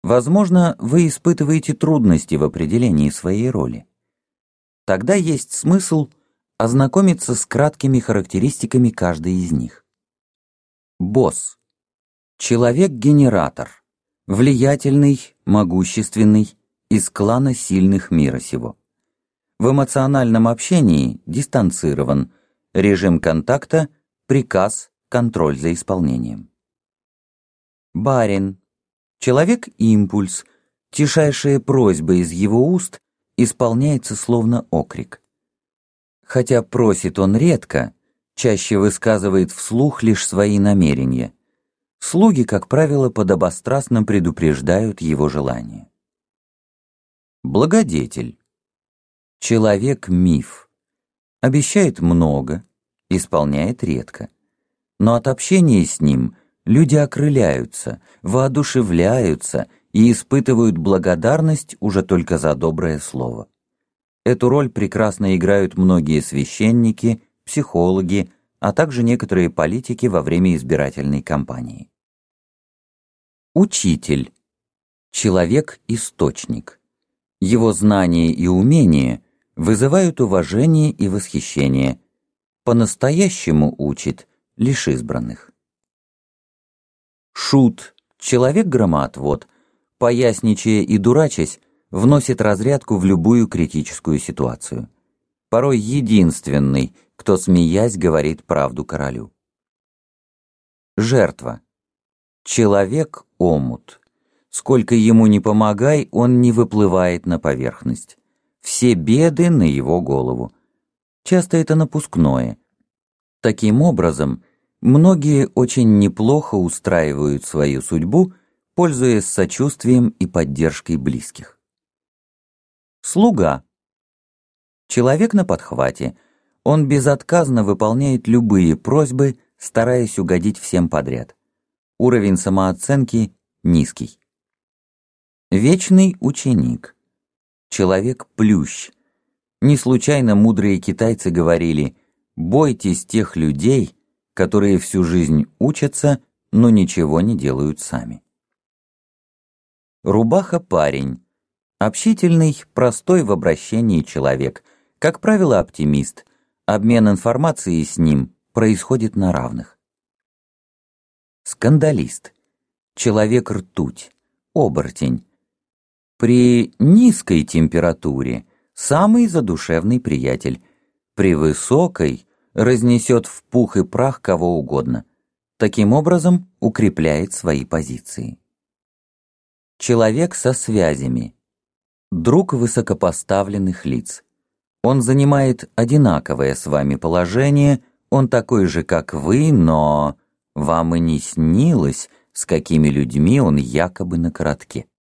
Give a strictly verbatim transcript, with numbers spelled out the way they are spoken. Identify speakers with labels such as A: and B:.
A: Возможно, вы испытываете трудности в определении своей роли. Тогда есть смысл ознакомиться с краткими характеристиками каждой из них. Босс. Человек-генератор. Влиятельный, могущественный, из клана сильных мира сего. В эмоциональном общении дистанцирован. Режим контакта, приказ, контроль за исполнением. Барин. Человек-импульс. Тишайшая просьба из его уст исполняется словно окрик. Хотя просит он редко, чаще высказывает вслух лишь свои намерения. Слуги, как правило, подобострастно предупреждают его желания. Благодетель. Человек-миф. Обещает много, исполняет редко. Но от общения с ним люди окрыляются, воодушевляются и испытывают благодарность уже только за доброе слово. Эту роль прекрасно играют многие священники, психологи, а также некоторые политики во время избирательной кампании. Учитель. Человек-источник. Его знания и умения вызывают уважение и восхищение. По-настоящему учит лишь избранных. Шут. Человек-громоотвод. Поясничая и дурачась, вносит разрядку в любую критическую ситуацию. Порой единственный, кто, смеясь, говорит правду королю. Жертва. Человек-омут. Сколько ему ни помогай, он не выплывает на поверхность. Все беды на его голову. Часто это напускное. Таким образом, многие очень неплохо устраивают свою судьбу, пользуясь сочувствием и поддержкой близких. Слуга. Человек на подхвате. Он безотказно выполняет любые просьбы, стараясь угодить всем подряд. Уровень самооценки низкий. Вечный ученик. Человек-плющ. Не случайно мудрые китайцы говорили: «Бойтесь тех людей, которые всю жизнь учатся, но ничего не делают сами». Рубаха-парень. Общительный, простой в обращении человек, как правило, оптимист. Обмен информацией с ним происходит на равных. Скандалист. Человек-ртуть. Оборотень. При низкой температуре самый задушевный приятель. При высокой разнесет в пух и прах кого угодно. Таким образом укрепляет свои позиции. Человек со связями. Друг высокопоставленных лиц. Он занимает одинаковое с вами положение, он такой же, как вы, но вам и не снилось, с какими людьми он якобы на коротке.